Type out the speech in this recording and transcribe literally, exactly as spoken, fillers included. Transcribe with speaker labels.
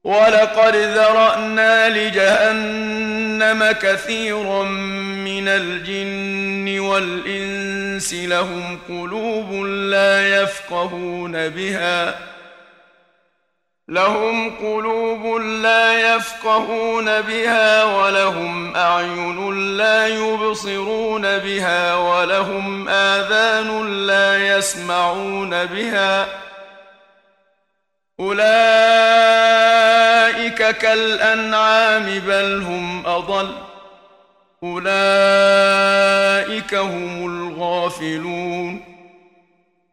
Speaker 1: ولقد ذرأنا لجهنم كثيرا من الجن والإنس لهم قلوب لا يفقهون بها لهم قلوب لا يفقهون بها ولهم أعين لا يبصرون بها ولهم آذان لا يسمعون بها أولئك كالأنعام بل هم أضل أولئك هم الغافلون